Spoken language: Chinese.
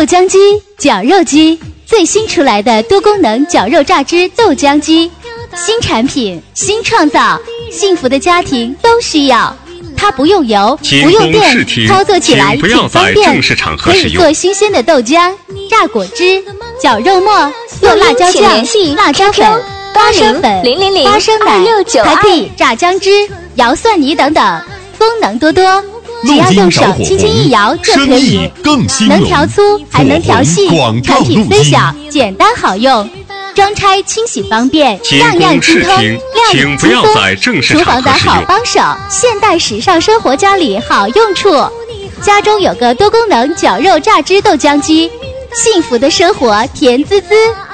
浆机、绞肉机，最新出来的多功能绞肉榨汁豆浆机，新产品，新创造，幸福的家庭都需要。它不用油，不用电，操作起来挺方便，可以做新鲜的豆浆、榨果汁、绞肉末、做辣椒酱、辣椒粉、花生粉、花生奶，还可以榨姜汁、摇蒜泥等等，功能多多。只要用手轻轻一摇就可以，能调粗还能调细，产品虽小，简单好用。装拆清洗方便，样样精通，料理轻松，厨房的好帮手，现代时尚生活家里好用处。家中有个多功能绞肉榨汁豆浆机，幸福的生活甜滋滋。